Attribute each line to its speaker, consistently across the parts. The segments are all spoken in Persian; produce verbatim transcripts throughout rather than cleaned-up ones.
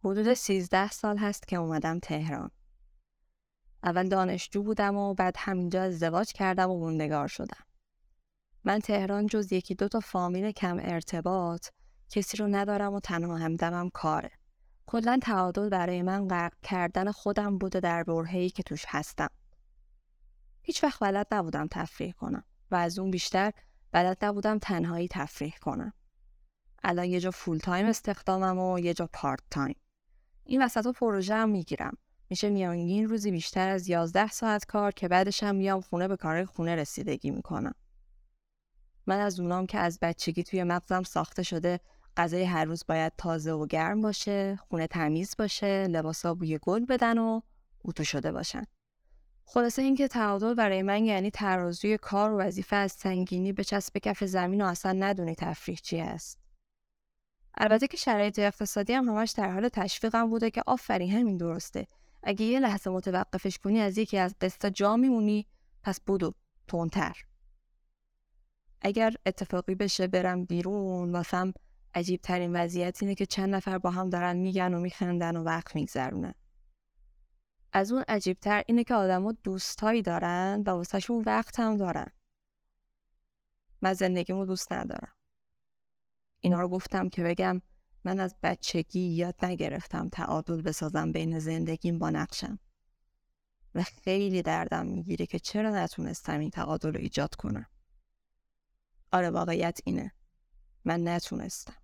Speaker 1: حدود سیزده سال هست که اومدم تهران. اول دانشجو بودم و بعد همینجا ازدواج کردم و موندگار شدم. من تهران جز یکی دو تا فامیل کم ارتباط کسی رو ندارم و تنها همدمم کاره. کلاً تعادل برای من غرق کردن خودم بوده در برهه‌ای که توش هستم. هیچ وقت بلد نبودم تفریح کنم و از اون بیشتر بلد نبودم تنهایی تفریح کنم. الان یه جا فول تایم استخدامم و یه جا پارت تایم. این وسط پروژه هم میگیرم. میشه میانگین روزی بیشتر از یازده ساعت کار که بعدش هم میام خونه به کارهای خونه رسیدگی میکنم. من از اونام که از بچگی توی مغزم ساخته شده غذای هر روز باید تازه و گرم باشه، خونه تمیز باشه، لباسا بوی گل بدن و اتو شده باشن. خلاصه این که تعادل برای من یعنی ترازوی کار و وظیفه از سنگینی به چسب کف زمین و اصلا ندونی تفریح چی هست. البته که شرایط اقتصادی هم همش در حال تشویقم بوده که آفرین همین درسته. اگه یه لحظه متوقفش کنی از یکی از قسطا جا میمونی، پس بدو تندتر. اگر اتفاقی بشه برم بیرون، واسم عجیب ترین وضعیت اینه که چند نفر با هم دارن میگن و میخندن و وقت میگذرونن. از اون عجیب تر اینه که آدم‌ها دوستایی دارن و واسهشون وقت هم دارن. من زندگیمو دوست ندارم. اینا رو گفتم که بگم من از بچگی یاد نگرفتم تعادل بسازم بین زندگیم با نقشم. و خیلی دردم میگیره که چرا نتونستم این تعادل رو ایجاد کنم. آره واقعیت اینه. من نتونستم.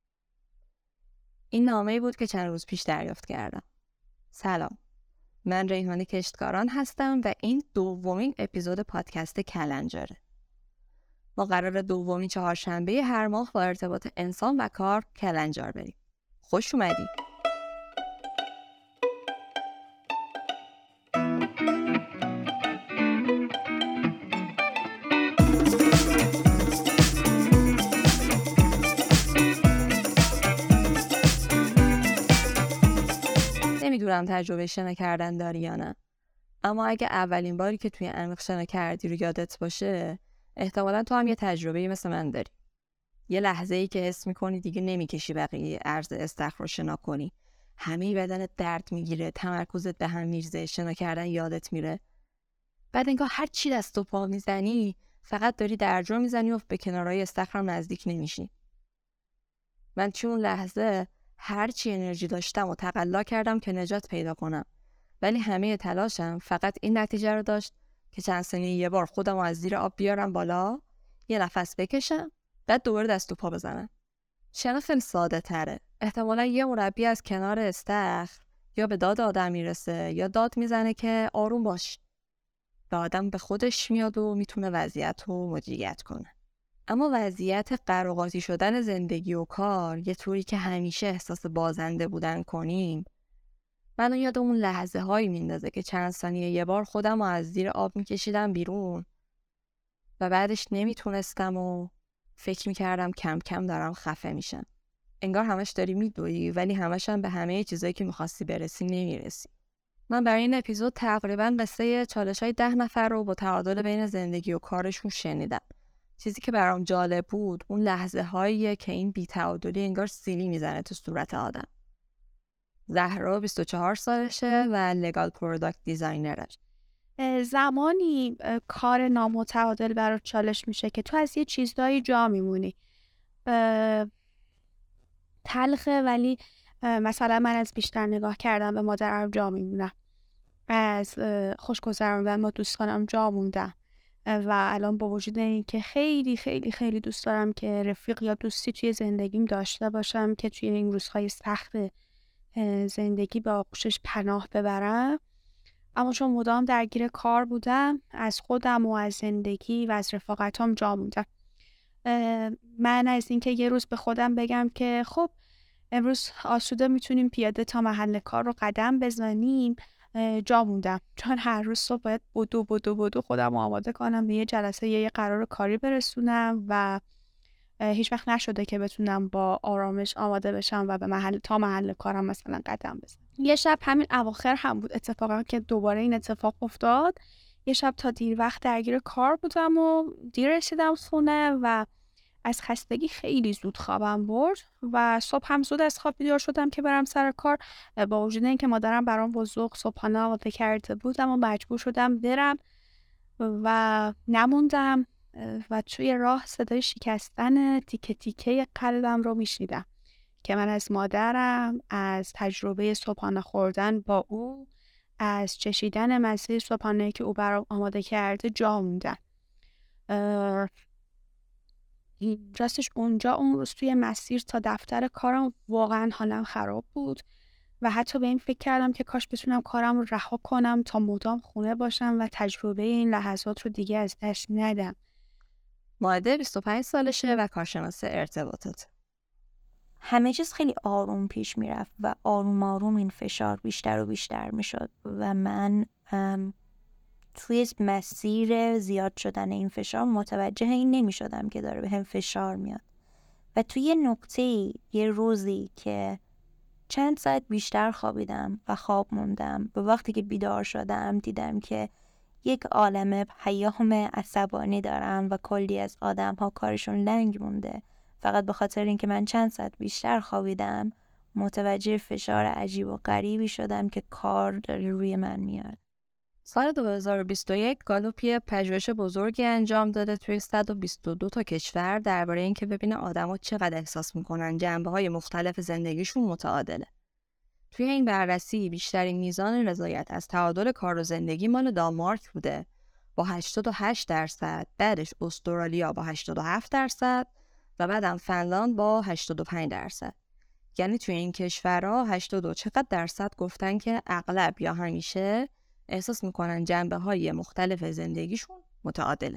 Speaker 1: این نامه‌ای بود که چند روز پیش دریافت کردم. سلام. من ریحانه کشتکاران هستم و این دومین اپیزود پادکست کلنجاره. ما قراره دومین چهارشنبه هر ماه با ارتباط انسان و کار کلنجار بریم. خوش اومدی. نمیدونم تجربه شنا کردن داری یا نه، اما اگه اولین باری که توی عمیق شنا کردی رو یادت باشه، احتمالاً تو هم یه تجربه‌ای مثل من داری. یه لحظه‌ای که حس می‌کنی دیگه نمی‌کشی بقیه عرض استخر رو شنا کنی. همه بدنت درد میگیره، تمرکزت به هم میریزه، شنا کردن یادت میره. بعد انگار هر چی دست و پا میزنی فقط داری درجا میزنی و به کنارهای استخر هم نزدیک نمیشی. من توی اون لحظه هر چی انرژی داشتم و تقلا کردم که نجات پیدا کنم، ولی همه تلاشم فقط این نتیجه رو داشت که چند ثانیه یه بار خودم رو از زیر آب بیارم بالا، یه نفس بکشم، بعد دوباره دست و پا بزنم. شنا خیلی ساده تره. احتمالا یه مربی از کنار استخر یا به داد آدم میرسه یا داد میزنه که آروم باش. به آدم به خودش میاد و میتونه وضعیت رو مدیریت کنه. اما وضعیت قراقاتی شدن زندگی و کار یه طوری که همیشه احساس بازنده بودن کنیم، منو یاد اون لحظه هایی میندازه که چند ثانیه یه بار خودم رو از زیر آب میکشیدم بیرون و بعدش نمیتونستم و فکر میکردم کم کم دارم خفه میشم. انگار همش داری میدوی ولی همش هم به همه چیزایی که میخواستی برسی نمیرسی. من برای این اپیزود تقریبا قصه چالش های ده نفر رو با تعادل بین زندگی و کارشون شنیدم. چیزی که برام جالب بود اون لحظه هاییه که این بی‌تعادلی انگار سیلی میزنه تو صورت آدم. زهرا بیست و چهار سالشه و لگال پروداکت دیزاینره.
Speaker 2: زمانی کار نامتعادل برات چالش میشه که تو از یه چیزایی جا میمونی. تلخه ولی مثلا من از بیشتر نگاه کردم به مادرم جا میمونم، از خوشگذراندن با دوستانم جا موندم و الان با وجود این که خیلی خیلی خیلی دوست دارم که رفیق یا دوستی توی زندگیم داشته باشم که توی این روزهای سخت زندگی به آغوشش پناه ببرم، اما چون مدام درگیر کار بودم از خودم و از زندگی و از رفاقتام جا موندم. من از اینکه یه روز به خودم بگم که خب امروز آسوده میتونیم پیاده تا محل کار رو قدم بزنیم جا موندم، چون هر روز صبح باید بدو بدو بدو خودم آماده کنم به یه جلسه یا یه قرار کاری برسونم و هیچ وقت نشده که بتونم با آرامش آماده بشم و به محل تا محل کارم مثلا قدم بزنم. یه شب همین اواخر هم بود اتفاقا که دوباره این اتفاق افتاد. یه شب تا دیر وقت درگیر کار بودم و دیر رسیدم خونه و از خستگی خیلی زود خوابم برد و صبح هم زود از خواب بیدار شدم که برم سر کار. با وجود اینکه مادرم برام با ذوق صبحانه آماده کرده بود، اما مجبور شدم برم و نموندم و توی راه صدای شکستن تیکه تیکه قلبم رو میشنیدم که من از مادرم، از تجربه صبحانه خوردن با او، از چشیدن مزه صبحانه که او برام آماده کرده جا موندم. راستش اونجا اون روز توی مسیر تا دفتر کارم واقعا حالم خراب بود و حتی به این فکر کردم که کاش بتونم کارم رو رها کنم تا مدام خونه باشم و تجربه این لحظات رو دیگه از دست ندم.
Speaker 1: مائده بیست و پنج سالشه و کارشناس ارتباطات.
Speaker 3: همه چیز خیلی آروم پیش میرفت و آروم آروم این فشار بیشتر و بیشتر میشد و من توی مسیر زیاد شدن این فشار متوجه این نمی شدم که داره به هم فشار میاد و توی یه نقطه یه روزی که چند ساعت بیشتر خوابیدم و خواب موندم، به وقتی که بیدار شدم دیدم که یک عالمه پیام عصبانی دارم و کلی از آدم ها کارشون لنگ مونده فقط به خاطر اینکه من چند ساعت بیشتر خوابیدم. متوجه فشار عجیب و غریبی شدم که کار داره روی من میاد.
Speaker 1: سال دو هزار و بیست و یک گالوپ پژوهش بزرگی انجام داده توی صد و بیست و دو تا کشور درباره اینکه ببینه آدما چقدر احساس میکنن جنبه‌های مختلف زندگیشون متعادله. توی این بررسی بیشترین میزان رضایت از تعادل کار و زندگی مال دانمارک بوده با هشتاد و هشت درصد، بعدش استرالیا با هشتاد و هفت درصد و بعدم فنلاند با هشتاد و پنج درصد. یعنی توی این کشورها هشتاد و دو چقدر درصد گفتن که اغلب یا همیشه احساس میکنن جنبه‌های مختلف زندگیشون متعادله.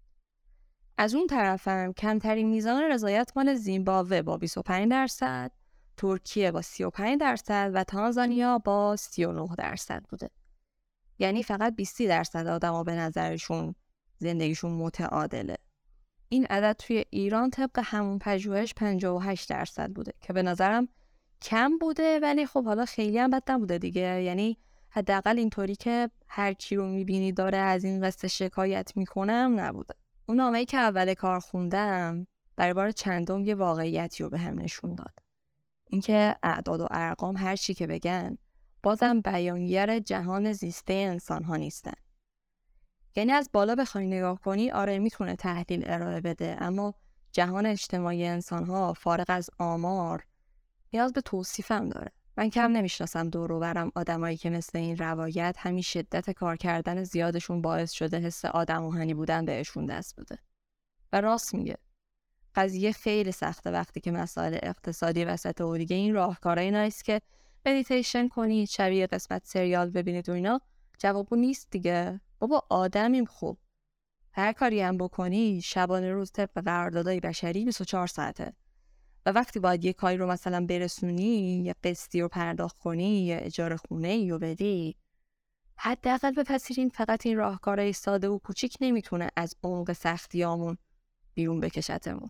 Speaker 1: از اون طرفم کمترین میزان رضایت مال زیمبابوه با بیست و پنج درصد، ترکیه با سی و پنج درصد و تانزانیا با سی و نه درصد بوده. یعنی فقط بیست درصد آدما به نظرشون زندگیشون متعادله. این عدد توی ایران طبق همون پژوهش پنجاه و هشت درصد بوده که به نظرم کم بوده، ولی خب حالا خیلی هم بد نبوده دیگه. یعنی حداقل اینطوری که هر کی رو میبینی داره از این قصه شکایت میکنم نبوده. اون نامه‌ای که اول کار خوندم برای بار چندم یه واقعیتی رو به هم نشون داد. اینکه اعداد و ارقام هر چی که بگن بازم بیانگر جهان زیسته انسان ها نیستن. یعنی از بالا بخوای نگاه کنی آره میتونه تحلیل ارائه بده، اما جهان اجتماعی انسان ها فارغ از آمار نیاز به توصیفم داره. من کم نمیشناسم دور و برم آدمایی که مثل این روایت همین شدت کار کردن زیادشون باعث شده حس آدم آهنی بودن بهشون دست بده. و راست میگه. قضیه خیلی سخته وقتی که مسائل اقتصادی وسط و دیگه این راهکارهای نیست که مدیتیشن کنید، شبیه قسمت سریال ببینید و اینا. جوابو نیست دیگه. بابا آدمیم خوب. هر کاری هم بکنی شبانه روز طبق قراردادهای بشری بیست و چهار ساعته. و وقتی باید یه کاری رو مثلا برسونی، یه قسطی رو پرداخت کنی، یه اجاره خونه رو بدی، حداقل بپذیرین فقط این راهکارهای ساده و کوچیک نمیتونه از عمق سختیامون بیرون بکشتمون.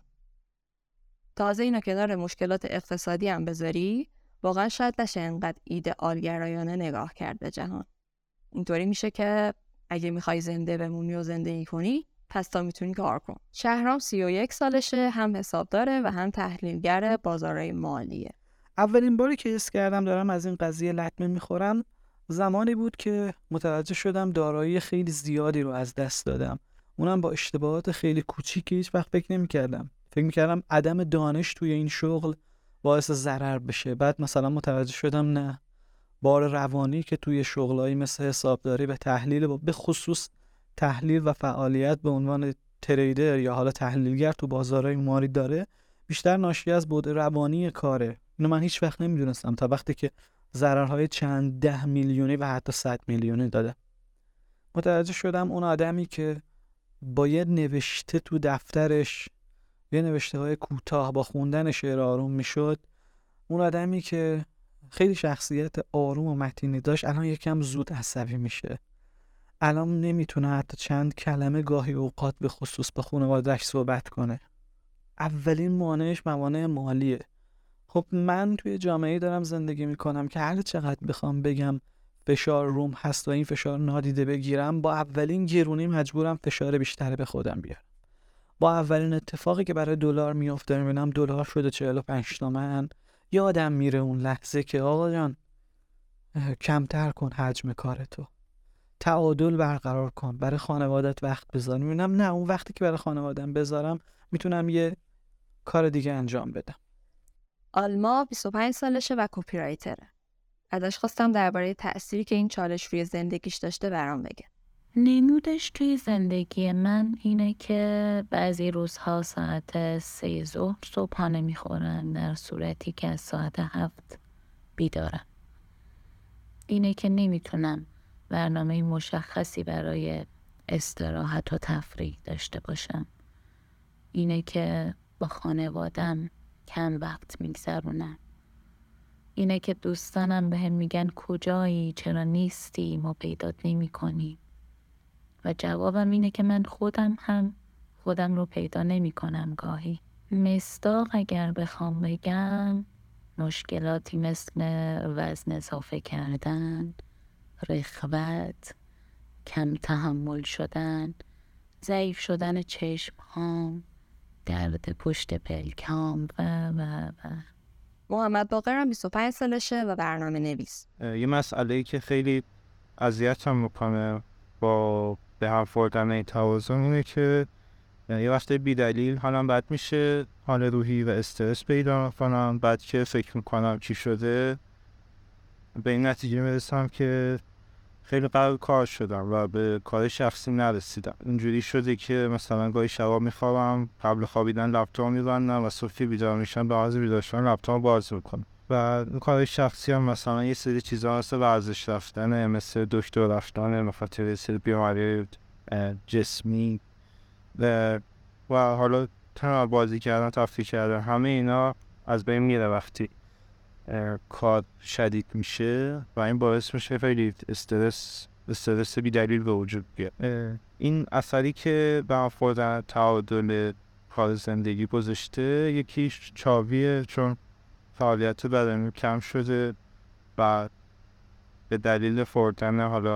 Speaker 1: تازه اینا که داره مشکلات اقتصادی هم بذاری، واقعا شاید نشه انقدر ایدئالگرایانه نگاه کرد به جهان. اینطوری میشه که اگه میخوای زنده بمونی و زندگی کنی، پس تا میتونی کار کن. شهرام سی و یک سالشه، هم حسابداره و هم تحلیلگر بازارهای مالیه.
Speaker 4: اولین باری که حس کردم دارم از این قضیه لطمه میخورم زمانی بود که متوجه شدم دارایی خیلی زیادی رو از دست دادم. اونم با اشتباهات خیلی کوچیکی. هیچ وقت فکر نمی‌کردم. فکر می‌کردم عدم دانش توی این شغل باعث ضرر بشه. بعد مثلا متوجه شدم نه. بار روانی که توی شغلایی مثل حسابداری و تحلیل و به خصوص تحلیل و فعالیت به عنوان تریدر یا حالا تحلیلگر تو بازارهای مالی داره، بیشتر ناشی از بعد روانی کاره. اینو من هیچ وقت نمیدونستم تا وقتی که ضررهای چند ده میلیونی و حتی صد میلیونی داده. متوجه شدم اون آدمی که با یه نوشته تو دفترش، یه نوشته های کوتاه با خوندن شعر آروم میشد، اون آدمی که خیلی شخصیت آروم و متینی داشت، الان یکم زود عصبی میشه. الان نمیتونه حتی چند کلمه گاهی اوقات به خصوص با خانواده‌اش صحبت کنه. اولین مانعش موانع مالیه. خب من توی جامعه‌ای دارم زندگی میکنم که هر چقدر بخوام بگم فشار روم هست و این فشار نادیده بگیرم، با اولین گرونی مجبورم فشار بیشتر به خودم بیارم. با اولین اتفاقی که برای دلار میفته، میبینم دلار شده چهل و پنج تومن، یادم میره اون لحظه که آقا جان کمتر کن حجم کارتو، تعادل برقرار کن، برای خانوادت وقت بذار. میبینم نه، اون وقتی که برای خانوادم بذارم میتونم یه کار دیگه انجام بدم.
Speaker 1: آلما بیست و پنج سالشه و کپی رایتره. ازش خواستم درباره تأثیری که این چالش روی زندگیش داشته برام بگه.
Speaker 5: نمودش توی زندگی من اینه که بعضی روزها ساعت سه ظهر صبحانه میخورن، در صورتی که از ساعت هفت بیدارم. اینه که نمیتونم برنامه مشخصی برای استراحت و تفریح داشته باشم. اینه که با خانوادم کم وقت میگذرونم. اینه که دوستانم به هم میگن کجایی، چرا نیستی، ما پیدات نمی کنیم. و جوابم اینه که من خودم هم خودم رو پیدا نمی کنم گاهی. مصداق اگر بخوام بگم، مشکلاتی مثل وزن اضافه کردن، رخوت، کم تحمل شدن، ضعیف شدن چشم هام، درد پشت پلکام و و و
Speaker 1: محمد باقر هم بیست و پنج سالشه و برنامه نویس.
Speaker 6: یه مسئله‌ای که خیلی اذیتم میکنه با به هم خوردن این توازن اینه که یه وقتی بی دلیل حالم بد میشه، حال روحی و استرس پیدا میکنم، بعد که فکر میکنم چی شده به این نتیجه میرسم که خیلی قرار کار شدم و به کار شخصی نرسیدم. اینجوری شده که مثلا گاهی شبا میخوابم، قبل خوابیدن لپتاپ میبندم و صبح بیدار میشم به عوض بیدار شدن لپتاپ باز میکنم. و این کار شخصی هم مثلا یه سری چیزا مثل ورزش رفتن، مثل دکتر رفتن، بخاطر یه سری بیماری جسمی و و حالا تنها بازی کردن، تفریح کردن، همه اینا از بین میره وقتی کار شدید میشه و این باعث میشه خیلی استرس استرس بی دلیل به وجود بیاد. این اثری که به هم خوردن تعادل کار زندگی گذاشته، یکیش چاویه، چون فعالیت بدنی کم شده و به دلیل خوردن حالا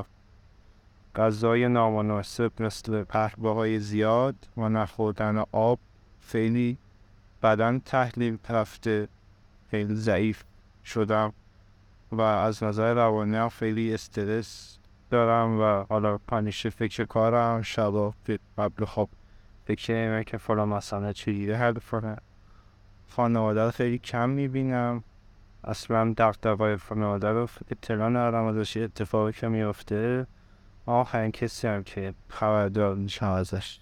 Speaker 6: غذای نامناسب مثل پهپادهای زیاد و نخوردن آب خیلی بدن تحلیل رفته، خیلی ضعیف شدم و از نظر روانی هم خیلی استرس دارم و حالا همیشه فکر کارم، شبا قبل خواب فکر اینه که فلان مسئله چجوری حل کنم. خانواده رو خیلی کم میبینم، اصلا دغدغه‌های خانواده رو اطلاع ندارم ازش، اتفاقی که میفته آخرین کسی هم که خبردار میشم ازش.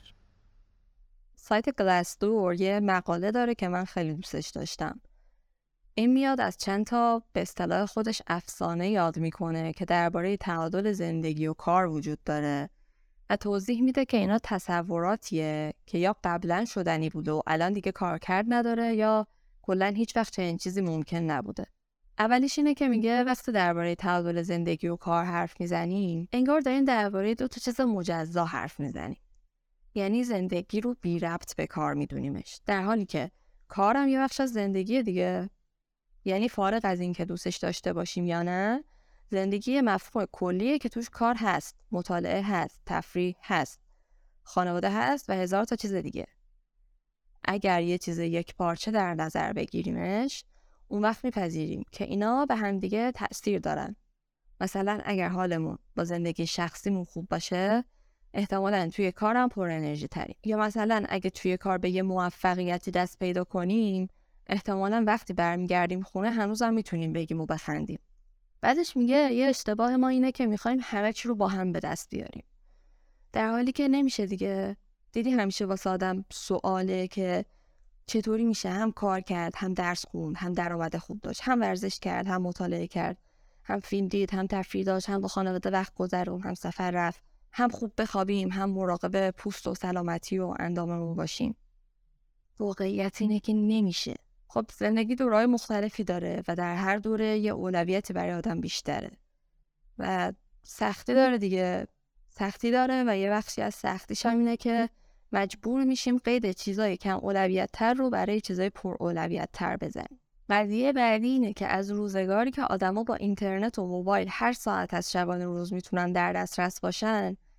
Speaker 1: سایت گلاسدور یه مقاله داره که من خیلی دوستش داشتم. این میاد از چند تا به اصطلاح خودش افسانه یاد میکنه که درباره تعادل زندگی و کار وجود داره و توضیح میده که اینا تصوراتیه که یا قبلا شدنی بوده و الان دیگه کارکرد نداره یا کلا هیچ وقت چنین چیزی ممکن نبوده. اولیش اینه که میگه وقتی درباره تعادل زندگی و کار حرف میزنیم، انگار دارین درباره دو تا چیز مجزا حرف میزنیم. یعنی زندگی رو بی ربط به کار میدونیمش، در حالی که کارم یه بخش از زندگی دیگه. یعنی فارغ از این که دوستش داشته باشیم یا نه، زندگی مفهوم کلیه که توش کار هست، مطالعه هست، تفریح هست، خانواده هست و هزار تا چیز دیگه. اگر یه چیز یک پارچه در نظر بگیریمش، اون وقت میپذیریم که اینا به هم دیگه تأثیر دارن. مثلا اگر حالمون با زندگی شخصیمون خوب باشه، احتمالاً توی کارم پر انرژی تریم. یا مثلا اگه توی کار به یه موفقیتی دست پیدا کنیم، احتمالاً وقتی برمیگردیم خونه هنوزم میتونیم بگیم و بخندیم. بعدش میگه یه اشتباه ما اینه که میخوایم همه چی رو با هم به دست بیاریم، در حالی که نمیشه دیگه. دیدی همیشه واسه آدم سواله که چطوری میشه هم کار کرد، هم درس خوند، هم درآمد خوب داشت، هم ورزش کرد، هم مطالعه کرد، هم فیلم دید، هم تفریح داشت، هم با خانواده وقت گذروند، هم سفر رفت، هم خوب بخوابیم، هم مراقب پوست و سلامتی و انداممون باشیم. واقعیت اینه که نمیشه. خب زندگی دوره‌های مختلفی داره و در هر دوره یه اولویتی برای آدم بیشتره و سختی داره دیگه. سختی داره و یه بخشی از سختیش هم اینه که مجبور میشیم قید چیزای کم اولویت تر رو برای چیزای پر اولویت تر بزنیم. قضیه بعدی اینه که از روزگاری که آدما با اینترنت و موبایل هر ساعت از شبانه روز میتونن در دسترس باشن،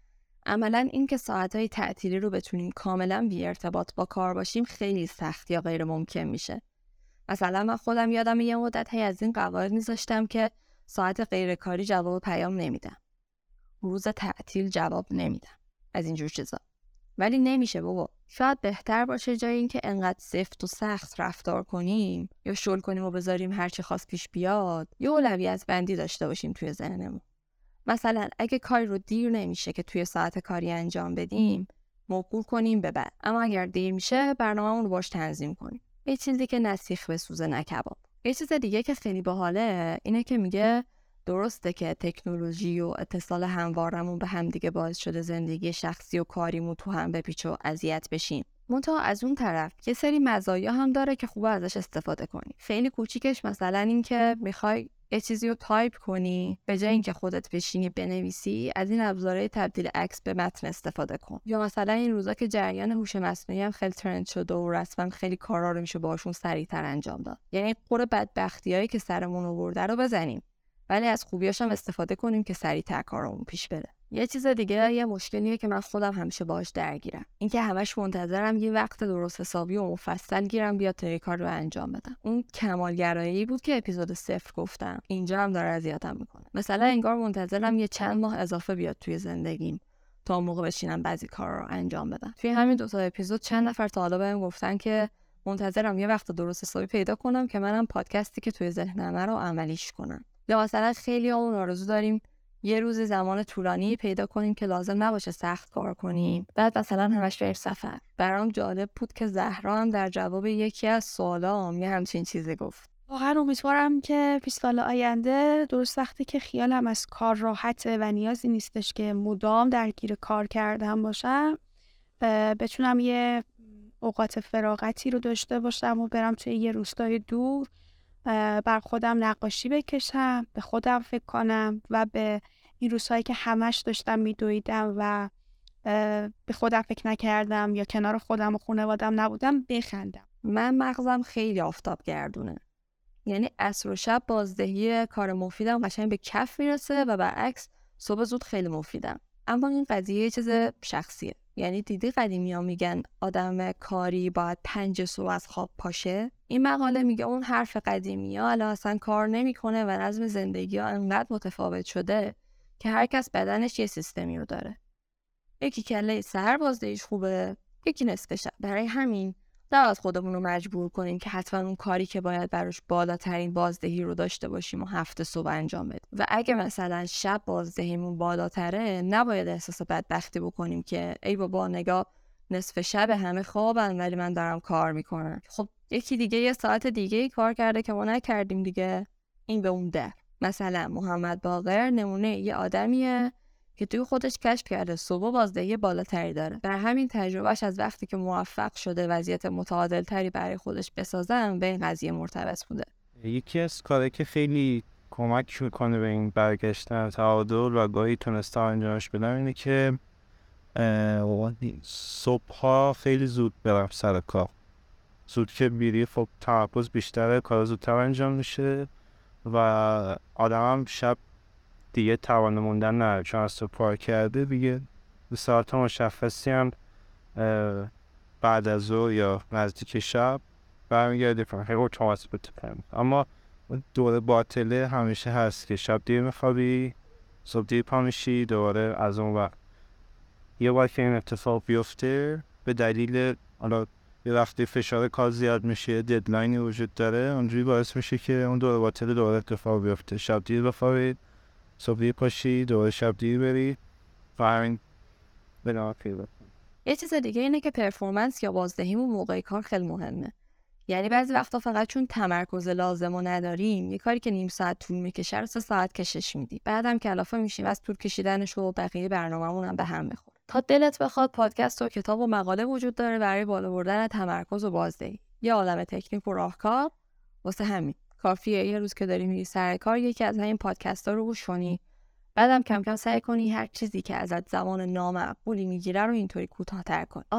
Speaker 1: عملاً این که ساعتهای تعطیلی رو بتونیم کاملاً بی ارتباط با کار باشیم خیلی سخت یا غیر ممکن میشه. مثلا من خودم یادم یه مدت هی از این قواعد میذاشتم که ساعت غیر کاری جواب پیام نمیدم. روز تعطیل جواب نمیدم. از اینجور چیزا. ولی نمیشه بابا. شاید بهتر باشه جای این که انقدر سفت و سخت رفتار کنیم یا شل کنیم و بذاریم هر چی خواست پیش بیاد، یه اولویت بندی داشته باشیم توی ذهنمون. مثلا اگه کاری رو دیر نمیشه که توی ساعت کاری انجام بدیم، موکول کنیم به بعد. اما اگر دیر میشه، برنامه‌مون رو باش تنظیم کنیم. یه چیزی که نه سیخ بسوزه نه کباب. یه چیز دیگه که خیلی باحاله اینه که میگه درسته که تکنولوژی و اتصال هموارمون به هم دیگه باعث شده زندگی شخصی و کاریمون تو هم بپیچ و اذیت بشیم. منتها از اون طرف یه سری مزایا هم داره که خوبه ازش استفاده کنی. خیلی کوچیکش مثلا این که میخوای یه چیزی رو تایپ کنی، به جای اینکه خودت بشینی بنویسی، از این ابزارهای تبدیل عکس به متن استفاده کن. یا مثلا این روزا که جریان هوش مصنوعی هم خیلی ترند شده و رسما خیلی کارا رو میشه باشون سریعتر انجام داد. یعنی قور بدبختیایی که سرمون آورده رو بزنیم، ولی از خوبیاش هم استفاده کنیم که سریعتر کارمون پیش بره. یه چیز دیگه، یه مشکلیه که من خودم همیشه باهاش درگیرم، این که همش منتظرم یه وقت درست حسابی و مفصل گیرم بیاد تا یه کار رو انجام بدم. اون کمالگرایی بود که اپیزود صفر گفتم، اینجا هم داره اذیتم میکنه. مثلا انگار منتظرم یه چند ماه اضافه بیاد توی زندگیم تا موقع بشینم بعضی کارا رو انجام بدم. توی همین دو تا اپیزود چند نفر تا حالا بهم گفتن که منتظرم یه وقت درست حسابی پیدا کنم که منم پادکستی که توی ذهنمه رو عملیش کنم. یا مثلا خیلی همون آرزو داریم یه روز زمان طولانی پیدا کنیم که لازم نباشه سخت کار کنیم، بعد مثلا همش بریم سفر. برام جالب بود که زهرا هم در جواب یکی از سوالام یه همچین چیزی گفت.
Speaker 2: واقعا امیدوارم که بیست سال آینده، درست وقتی که خیالم از کار راحته و نیازی نیستش که مدام درگیر کار کردم باشم، بتونم یه اوقات فراغتی رو داشته باشم و برم توی یه روستای دور، بر خودم نقاشی بکشم، به خودم فکر کنم و به این روزهایی که همش داشتم میدویدم و به خودم فکر نکردم یا کنار خودم و خانوادم نبودم بخندم.
Speaker 1: من مغزم خیلی آفتاب گردونه، یعنی عصر و شب بازدهی کار مفیدم قشنگ به کف میرسه و برعکس صبح زود خیلی مفیدم. اما این قضیه یه چیز شخصیه. یعنی دیدی قدیمی ها میگن آدم کاری باید پنج صبح از خواب پاشه؟ این مقاله میگه اون حرف قدیمی ها الان اصلا کار نمیکنه و نظم زندگی ها انقدر متفاوت شده که هر کس بدنش یه سیستمی رو داره. یکی کله سحر بازدهیش خوبه، یکی نصف شب. برای همین نباید خودمون رو مجبور کنیم که حتما اون کاری که باید براش بالاترین بازدهی رو داشته باشیم و هفت صبح انجام بدیم. و اگه مثلا شب بازدهیمون بالاتره، نباید احساس بدبختی بکنیم که ای بابا نگاه نصف شب همه خوابن ولی من دارم کار میکنم. خب یکی دیگه یه ساعت دیگه کار کرده که ما نکردیم دیگه. این به اون در. مثلا محمد باقر نمونه یه آدمیه که توی خودش کشف کرده صبح بازدهی بالاتری داره. در همین تجربهش از وقتی که موفق شده وضعیت متعادل تری برای خودش بسازن به این قضیه مرتبط بوده.
Speaker 6: یکی از کارهایی که خیلی کمک میکنه به این برگشتن تعادل و گاهی تونسته انجامش بدم اینه که صبحها خیلی زود برم سر کار. زود که بیری خب تمرکز بیشتره، کار زودتر انجام میشه و آدمم شب دیگه توانه موندن نداره، چون از تو پار کرده دیگه به ساعت مشخصی هم بعد از ظهر یا نزدیک شب برمیگرده کنم خیلی اتوماتیک بتونم. اما دوره باطله همیشه هست که شب دیر میخوابی، صبح دیر پا میشی، دوباره از اون وقت یه بار که این اتفاق بیفته به دلیل حالا یه وقتی فشار کار زیاد میشه، ددلاینی وجود داره، اونجوری باعث میشه که اون دوره باطله دوباره اتفاق بیفته. شب دیر بخوابید، صبح دیر پاشی، دوباره شب دیر بری و همین بنابرای پیر بکنی.
Speaker 1: یه چیز دیگه اینه که پرفورمنس یا بازدهیمون موقع کار خیلی مهمه. یعنی بعضی وقتا فقط چون تمرکز لازمو نداریم یه کاری که نیم ساعت طول میکشه رو سه ساعت کشش میدیم. بعدم کلافه میشیم از طول کشیدنش و بقیه برنامه‌مون هم به هم میخوره. تا دلت بخواد پادکست و کتاب و مقاله وجود داره برای بالا بردن تمرکز و بازدهی. یه عالمه تکنیک و راهکار. واسه همین کافیه یه روز که داری میری سر کار یکی از همین پادکست‌ها رو گوش کنی. بعدم کم کم سعی کنی هر چیزی که ازت زمان نامعقولی میگیره رو اینطوری کوتاه‌تر کن. آه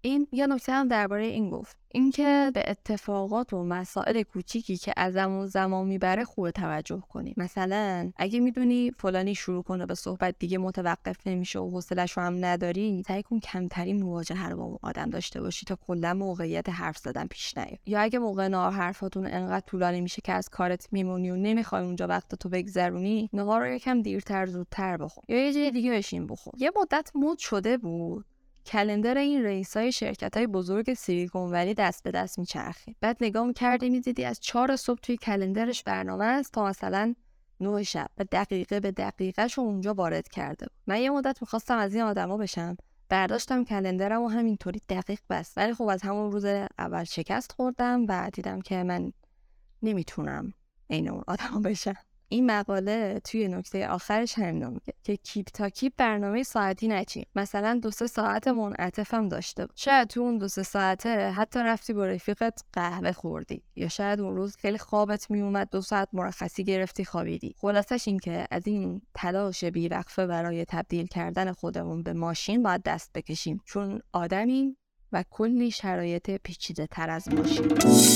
Speaker 1: این یا نکته هم درباره این گفت، اینکه به اتفاقات و مسائل کوچیکی که ازمون زمان میبره خوب توجه کنیم. مثلا اگه میدونی فلانی شروع کنه به صحبت دیگه متوقف نمیشه و حوصله‌ش رو هم نداری، سعی کن کمترین مواجهه رو با اون آدم داشته باشی تا کلا موقعیت حرف زدن پیش نیاد. یا اگه موقع نهار حرفاتون انقدر طولانی میشه که از کارت میمونی و نمیخوای اونجا وقتتو بگذرونی، نهار رو یکم دیرتر زودتر بخور یا یه جای دیگه بشین بخور. یه مدت مود شده بود کلندر این رئیسای شرکت‌های بزرگ سیلیکون ولی دست به دست میچرخید. بعد نگاه می‌کردی می‌دیدی از چهار صبح توی کلندرش برنامه است تا مثلا نه شب و دقیقه به دقیقه‌شو اونجا وارد کرده بود. من یه مدت می‌خواستم از این آدما بشم. برداشتم کلندرم و همینطوری دقیق بست. ولی خب از همون روز اول شکست خوردم و دیدم که من نمیتونم عین اون آدما بشم. این مقاله توی نکته آخرش همین میگه که کیپ تا کیپ برنامه ساعتی نچین. مثلا دو سه ساعت منعطفم داشته بود. شاید تو اون دو سه ساعته حتی رفتی با رفیقت قهوه خوردی یا شاید اون روز خیلی خوابت میومد دو ساعت مرخصی گرفتی خوابیدی. خلاصش این که از این تلاش بی‌وقفه برای تبدیل کردن خودمون به ماشین باید دست بکشیم، چون آدمیم و کلی شرایط پیچیده تر از ماشین.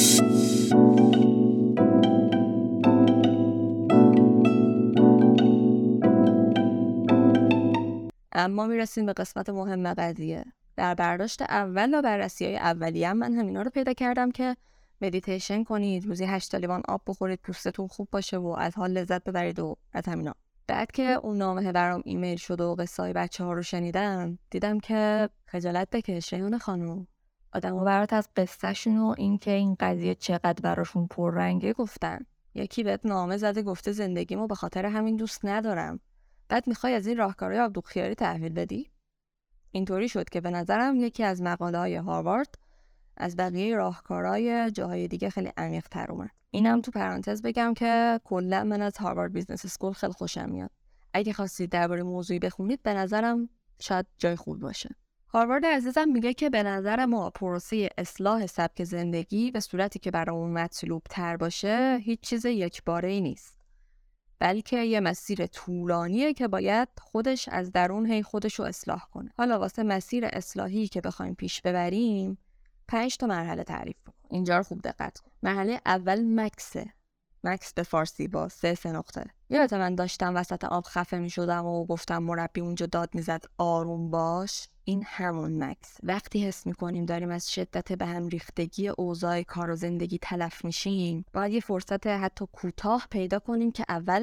Speaker 1: اما میرسیم به قسمت مهم قضیه. در برداشت اول و بررسی‌های اولیه من همینا رو پیدا کردم که مدیتیشن کنید، روزی هشت لیوان آب بخورید، پوستتون خوب باشه و از حال لذت ببرید و از همینا. بعد که اون نامه برام ایمیل شد و قصه‌های بچه‌ها رو شنیدم، دیدم که خجالت بکش ریحانه خانم. آدم‌ها برات از قصه‌شون و اینکه این قضیه چقدر براشون پررنگه گفتن. یکی بهت نامه زده گفته زندگیمو به خاطر همین دوست ندارم. بعد میخوای از این راهکارهای عبدالخیاری تحویل بدی؟ اینطوری شد که به نظرم یکی از مقاله‌های هاروارد از بقیه راهکارهای جاهای دیگه خیلی عمیق‌تر اومد. اینم تو پرانتز بگم که کلا من از هاروارد بیزنس اسکول خیلی خوشم میاد. اگه خواستید درباره موضوعی بخونید به نظرم شاید جای خوب باشه. هاروارد عزیزم میگه که به نظر ما پروسه اصلاح سبک زندگی به صورتی که برامون مطلوب تر باشه هیچ چیز یکباره‌ای نیست، بلکه یه مسیر طولانیه که باید خودش از درون هی خودشو اصلاح کنه. حالا واسه مسیر اصلاحی که بخوایم پیش ببریم پنج تا مرحله تعریف کن. اینجا رو خوب دقت کن. مرحله اول مکسه. مکس به فارسی با سه سه نقطه. یادت من داشتم وسط آب خفه می شدم و گفتم مربی اونجا داد می زد آروم باش. این همون مکس. وقتی حس می کنیم داریم از شدت به هم ریختگی اوضاع کار و زندگی تلف میشیم، باید یه فرصت حتی کوتاه پیدا کنیم که اول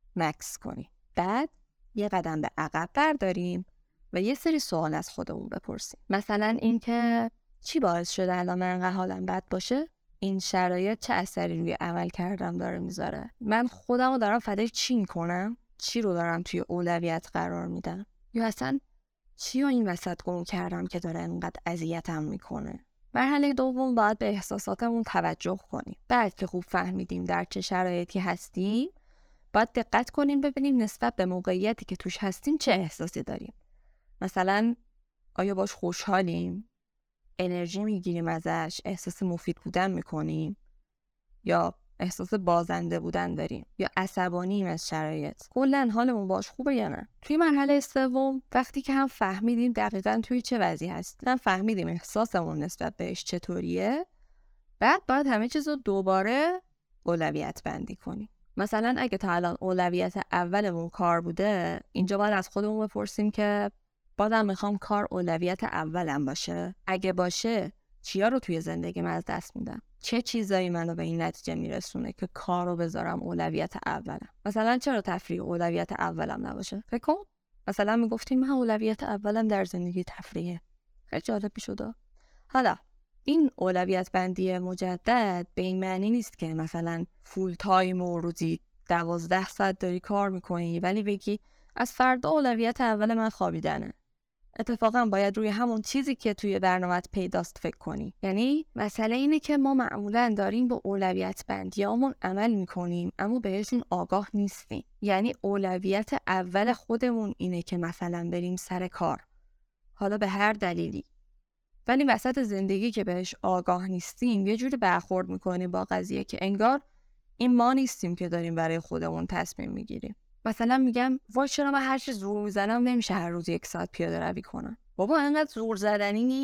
Speaker 1: مکس کنیم. بعد یه قدم به عقب برداریم و یه سری سوال از خودمون بپرسیم. مثلا این که چی باعث شده الان من انقدر حالم بد باشه؟ این شرایط چه اثری روی عمل کردم داره میذاره؟ من خودم رو دارم فدای چی میکنم؟ چی رو دارم توی اولویت قرار میدم؟ یا اصلا چی رو این وسط گم کردم که داره انقدر اذیتم میکنه؟ مرحله دوم باید به احساساتمون توجه کنیم. بعد که خوب فهمیدیم در چه شرایطی هستیم، باید دقت کنیم ببینیم نسبت به موقعیتی که توش هستیم چه احساسی داریم. مثلا آیا باش خوشحالیم؟ انرژی میگیریم ازش؟ احساس مفید بودن میکنیم؟ یا احساس بازنده بودن داریم؟ یا عصبانیم از شرایط؟ کلاً حالمون باش خوبه یا نه؟ توی مرحله سوم وقتی که هم فهمیدیم دقیقاً توی چه وضعی هستیم، هم فهمیدیم احساسمون نسبت بهش چطوریه، بعد باید همه چیز رو دوباره اولویت بندی کنیم. مثلا اگه تا الان اولویت اولمون کار بوده، اینجا باید از خودمون بپرسیم که بازم میخوام کار اولویت اولم باشه؟ اگه باشه چیا رو توی زندگیم از دست میدم؟ چه چیزایی منو به این نتیجه میرسونه که کار رو بذارم اولویت اولم؟ مثلا چرا تفریح اولویت اولم نباشه؟ فکر کن مثلا میگفتیم من اولویت اولم در زندگی تفریحه. خیلی جالب میشد. حالا این اولویت بندی مجدد به این معنی نیست که مثلا فول تایم و روزی دوازده ساعت داری کار میکنی ولی بگی از فردا اولویت اول من خوابیدنه. اتفاقا باید روی همون چیزی که توی برنامه‌ات پیداست فکر کنی. یعنی مسئله اینه که ما معمولاً داریم با اولویت بندیامون عمل میکنیم اما بهشون آگاه نیستیم. یعنی اولویت اول خودمون اینه که مثلا بریم سر کار، حالا به هر دلیلی، ولی وسط زندگی که بهش آگاه نیستیم یه جوری برخورد میکنیم با قضیه که انگار این ما نیستیم که داریم برای خودمون تصمیم میگیریم. مثلا میگم وای چرا من هر چی زور میزنم نمیشه هر روز یک ساعت پیاده روی کنم؟ بابا اینقدر زور زدنی نیست.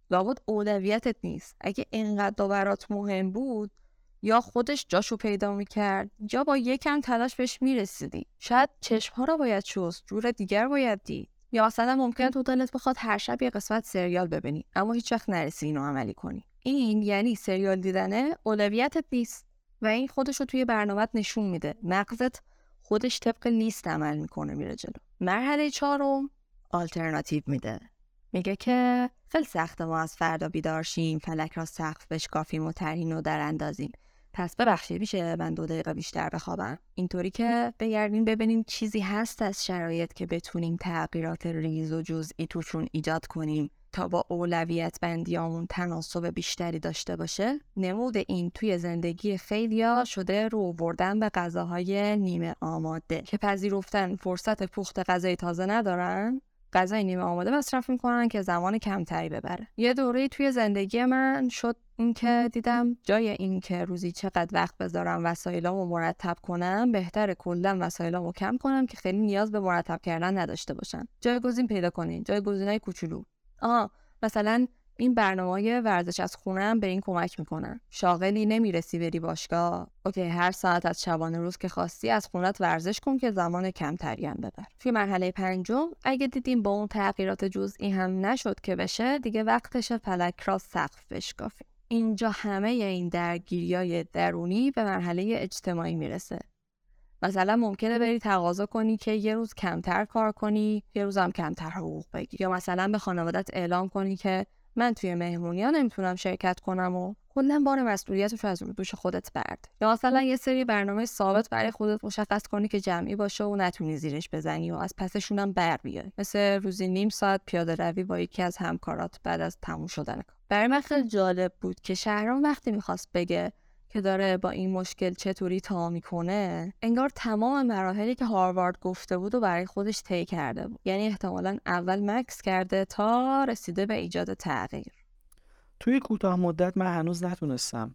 Speaker 1: لابد اولویتت نیست. اگه اینقدر برات مهم بود یا خودش جاشو پیدا میکرد یا با یکم تلاش بهش میرسیدی. شاید چشمها رو باید شست، جور دیگر باید دید. یا مثلا ممکن تو دلت بخواد هر شب یه قسمت سریال ببینی اما هیچ وقت نرسی اینو عملی کنی. این یعنی سریال دیدنه اولویتت نیست و این خودش رو توی برنامه‌ت نشون میده. مغزت خودش طبق لیست عمل میکنه میره جلو. مرحله چهارم آلترناتیو میده. میگه که خیلی سخته ما از فردا بیدار شیم، فلک را سقف بشکافیم و طرحی نو در اندازیم. پس ببخشید میشه من دو دقیقه بیشتر بخوابم؟ اینطوری که بگردیم ببینیم چیزی هست از شرایط که بتونیم تغییرات ریز و جزئی توشون ایجاد کنیم تا با اولویت بندیامون تناسب بیشتری داشته باشه. نمود این توی زندگی خیلیا شده رو آوردن به غذاهای نیمه آماده که پذیرفتن فرصت پخت غذای تازه ندارن، غذای نیمه آماده مصرف میکنن که زمان کمتری ببره. یه دوره‌ای توی زندگی من شد این که دیدم جای این که روزی چقدر وقت بذارم وسایلامو مرتب کنم، بهتره کلاً وسایلامو کم کنم که خیلی نیاز به مرتب کردن نداشته باشن. جایگزین پیدا کنین، جایگزینای کوچولو. آها مثلا این برنامه‌های ورزش از خونه هم به این کمک میکنن. شاغلی نمیرسی بری باشگاه، اوکی هر ساعت از شبانه روز که خواستی از خونت ورزش کن که زمان کمتری هم ببر. توی مرحله پنجم اگه دیدیم با اون تغییرات جزئی هم نشد که بشه، دیگه وقتشه فلک را سقف بشکافیم. اینجا همه این درگیریای درونی به مرحله اجتماعی میرسه. مثلا ممکنه بری تقاضا کنی که یه روز کمتر کار کنی، یه روز هم کمتر حقوق بگیری، یا مثلا به خانوادت اعلام کنی که من توی مهمونی‌ها نمیتونم شرکت کنم و کلاً بار مسئولیتش رو از روی دوش خودت برد. یا مثلا یه سری برنامه ثابت برای خودت مشخص کنی که جمعی باشه و نتونی زیرش بزنی و از پسشون هم بر بیای. مثل روزی نیم ساعت پیاده روی با یکی از همکارات بعد از تموم شدن کار. برای من خیلی جالب بود که شهرام وقتی می‌خواست بگه که داره با این مشکل چطوری تا میکنه، انگار تمام مراحلی که هاروارد گفته بود و برای خودش طی کرده بود. یعنی احتمالاً اول مکس کرده تا رسیده به ایجاد تغییر.
Speaker 4: توی کوتاه مدت من هنوز نتونستم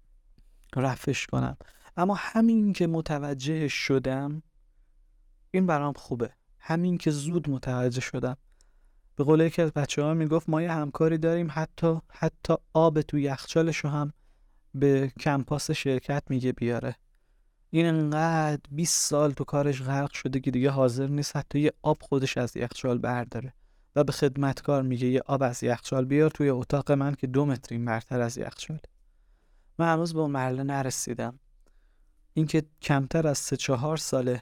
Speaker 4: رفعش کنم، اما همین که متوجه شدم این برام خوبه. همین که زود متوجه شدم. به قول یکی از بچه‌ها میگفت ما یه همکاری داریم حتی حتی آب تو یخچالشو هم به کمپاس شرکت میگه بیاره. این انقدر بیست سال تو کارش غرق شده که دیگه حاضر نیست حتی یه آب خودش از یخچال برداره و به خدمتکار میگه یه آب از یخچال بیار توی اتاق من که دو متری برتر از یخچال. من هنوز به اون مرحله نرسیدم. این که کمتر از سه چهار ساله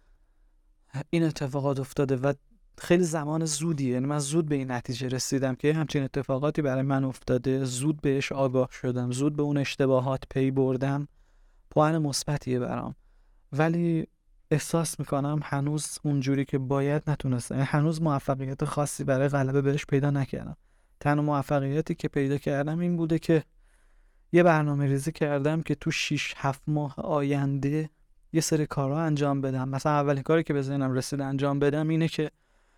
Speaker 4: این اتفاقات افتاده و خیلی زمان زودیه. یعنی من زود به این نتیجه رسیدم که همچین اتفاقاتی برای من افتاده، زود بهش آگاه شدم، زود به اون اشتباهات پی بردم، پوان مثبتیه برام. ولی احساس میکنم هنوز اونجوری که باید نتونستم، هنوز موفقیت خاصی برای غلبه بهش پیدا نکردم. تنها موفقیتی که پیدا کردم این بوده که یه برنامه ریزی کردم که تو شش هفت ماه آینده یه سری کارها انجام بدم. مثلا اولین کاری که به ذهنم رسید انجام بدم اینه که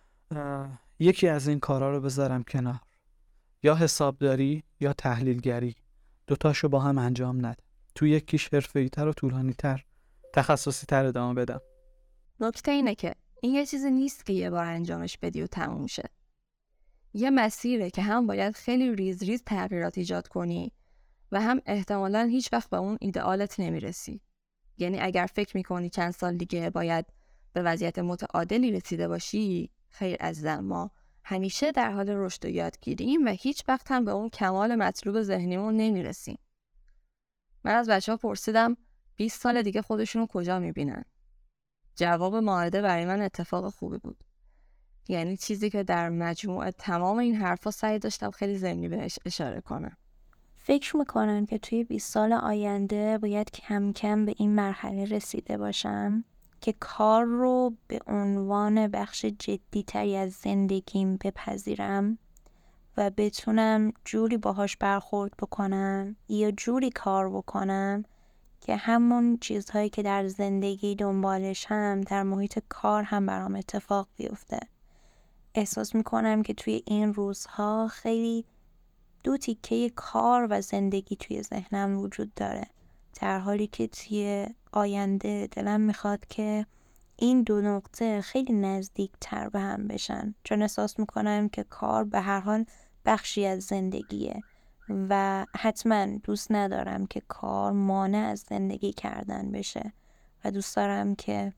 Speaker 4: یکی از این کارها رو بذارم کنار، یا حسابداری یا تحلیلگری، دوتاشو با هم انجام ندم. تو یکیش حرفه‌ای‌تر و طولانی‌تر تخصصی‌تر ادامه بدم.
Speaker 1: نکته اینه که این یه چیزی نیست که یه بار انجامش بدی و تموم شه. یه مسیره که هم باید خیلی ریز ریز تغییرات ایجاد کنی و هم احتمالاً هیچ وقت به اون ایدئالت نمیرسی. یعنی اگر فکر میکنی چند سال دیگه باید به وضعیت متعادلی رسیده باشی، خیر عزیزم، ما همیشه در حال رشد و یادگیریم و هیچ وقت هم به اون کمال مطلوب ذهنیمون نمیرسیم. من از بچه‌ها پرسیدم بیست سال دیگه خودشونو کجا میبینن؟ جواب ماهده برای من اتفاق خوبی بود. یعنی چیزی که در مجموع تمام این حرفا سعی داشتم خیلی ضمنی بهش اشاره کنم.
Speaker 3: فکر میکنم که توی بیست سال آینده باید کم کم به این مرحله رسیده باشم که کار رو به عنوان بخش جدی تری از زندگیم بپذیرم و بتونم جوری باهاش برخورد بکنم یا جوری کار بکنم که همون چیزهایی که در زندگی دنبالش هم در محیط کار هم برام اتفاق بیفته. احساس میکنم که توی این روزها خیلی دو تیکه کار و زندگی توی ذهنم وجود داره، در حالی که توی آینده دلم میخواد که این دو نقطه خیلی نزدیک تر به هم بشن، چون احساس میکنم که کار به هر حال بخشی از زندگیه و حتما دوست ندارم که کار مانع از زندگی کردن بشه و دوست دارم که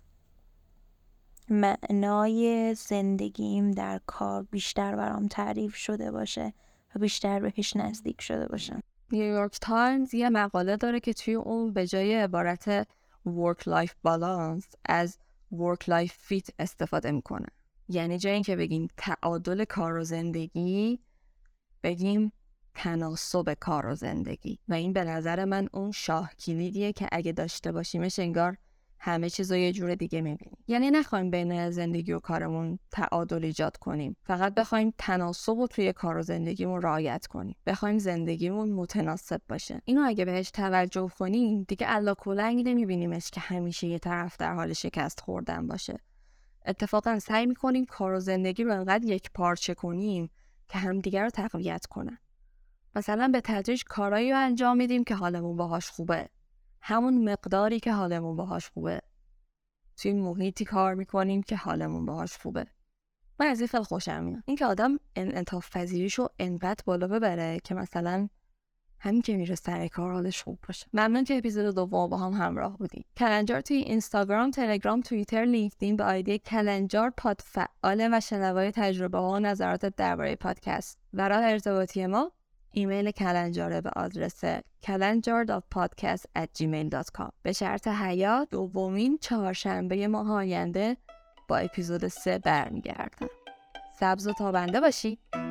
Speaker 3: معنای زندگیم در کار بیشتر برام تعریف شده باشه و بیشتر بهش نزدیک شده باشم.
Speaker 1: نیویورک تایمز یه مقاله داره که توی اون به جای عبارت work life balance از work life fit استفاده میکنه. یعنی جای این که بگیم تعادل کار و زندگی بگیم تناسب کار و زندگی و این به نظر من اون شاه کلیدیه که اگه داشته باشیمش انگار همه چیز رو یه جور دیگه میبینیم. یعنی نخوایم بین زندگی و کارمون تعادل ایجاد کنیم، فقط بخوایم تناسب رو توی کار و زندگیمون رعایت کنیم، بخوایم زندگیمون متناسب باشه. اینو اگه بهش توجه کنیم دیگه الا کلنگ نمیبینیمش که همیشه یه طرف در حال شکست خوردن باشه. اتفاقا سعی میکنیم کار و زندگی رو انقدر یک پارچه کنیم که همدیگه رو تقویت کنن. مثلا به تدریج کارایی رو انجام میدیم که حالمون باهاش خوبه، همون مقداری که حالمون باهاش خوبه، توی محیطی کار میکنیم که حالمون باهاش خوبه. من از این خیلی خوشم میاد، این که آدم انعطاف پذیریشو انقدر بالا ببره که مثلا همین که میره سر کار حالش خوب باشه. ممنون که اپیزود دوم با هم همراه بودیم. کلنجار توی اینستاگرام، تلگرام، توییتر، لینکدین به آیدی کلنجار پاد فعاله و شنوای تجربه ها و نظرات درباره پادکست. برای ارتباطی ما ایمیل کلنجاره به آدرس کلنجار دات پادکست ات جیمیل دات کام. به شرط حیات دومین چهارشنبه ماه آینده با اپیزود سه برمیگردم. سبز و تابنده باشی.